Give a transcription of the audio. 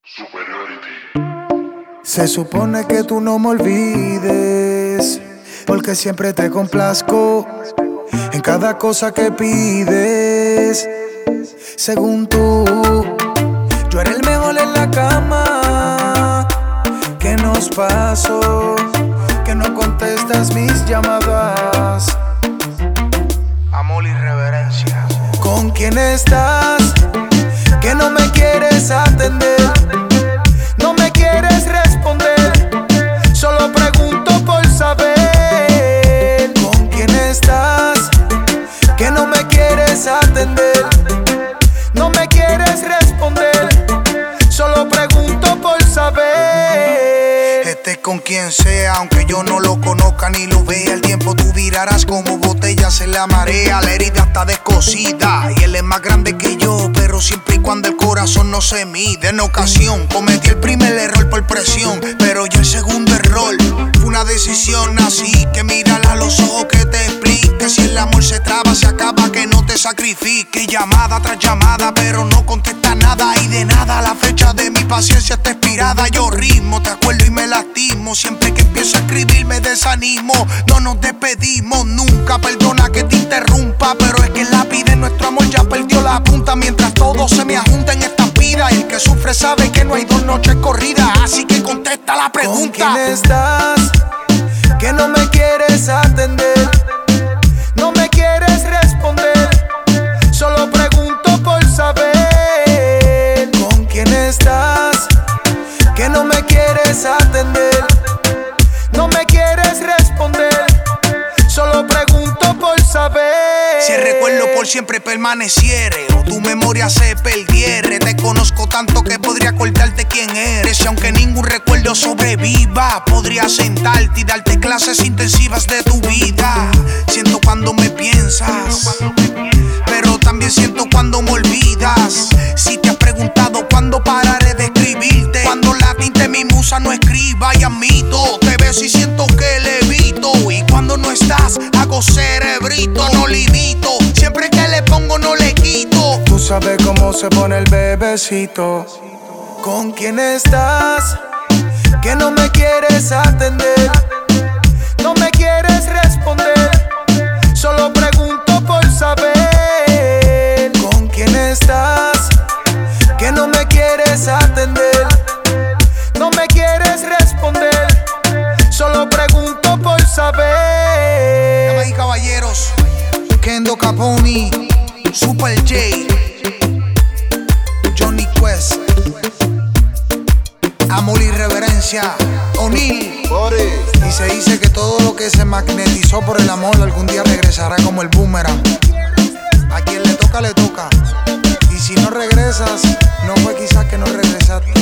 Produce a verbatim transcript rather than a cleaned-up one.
Se supone que tú no me olvides, porque siempre te complazco en cada cosa que pides. Según tú, yo era el mejor en la cama. ¿Qué nos pasó? Que no contestas mis llamadas. Amor y reverencia. ¿Con quién estás? Que no me quieres atender. No me quieres responder. Solo pregunto por saber. ¿Con quién estás? Que no me quieres atender. No me quieres responder. Solo pregunto por saber. Estés con quien sea, aunque yo no lo conozca ni lo vea, el tiempo tú virarás como botellas en la marea. La herida está descosida y él es más grande que yo, pero siempre y cuando el corazón no se mide. En ocasión cometí el primer error por presión, pero ya el segundo error fue una decisión así que mírala a los ojos que te explique. Si el amor se traba, se acaba, que no te sacrifique. Llamada tras llamada, pero no contesta nada. Y de nada la fecha de mi paciencia está expirada. Yo ritmo, te acuerdo y me lastimo. Siempre que empiezo a escribir me desanimo. No nos despedimos nunca, perdona que te interrumpa, pero es que el lápiz de nuestro amor ya perdió la punta. Mientras todo se me ajunta en esta vida, el que sufre sabe que no hay dos noches corridas. Así que contesta la pregunta. ¿Con quién estás? Que no me quieres atender. No me quieres responder. Solo pregunto por saber. ¿Con quién estás? Que no me quieres atender. No me quieres responder. Solo pregunto por saber. Si el recuerdo por siempre permaneciere o tu memoria se perdiere, te conozco tanto que podría acordarte quién eres. Y aunque ningún recuerdo sobreviva, podría sentarte y darte clases intensivas de tu vida. Siento cuando me piensas, pero también siento cuando me olvidas. Si te has preguntado cuándo pararé de escribirte, cuando la tinta en mi musa no escriba, y admito, te beso y siento que levito. Y cuando no estás, hago cerebrito, no limito. Siempre que le pongo, no le quito. Tú sabes cómo se pone el bebecito. ¿Con quién estás? Que no me quieres atender. No me quieres responder. Solo pregunto por saber. ¿Con quién estás? Que no me quieres atender. No me quieres responder. Solo pregunto por saber. Damas y caballeros, Kendo Caponi, Super J, Johnny Quest, Amor y reverencia, O'Neal. Y se dice que todo lo que se magnetizó por el amor algún día regresará como el boomerang. A quien le toca, le toca. Y si no regresas, no fue quizás que no regresaste.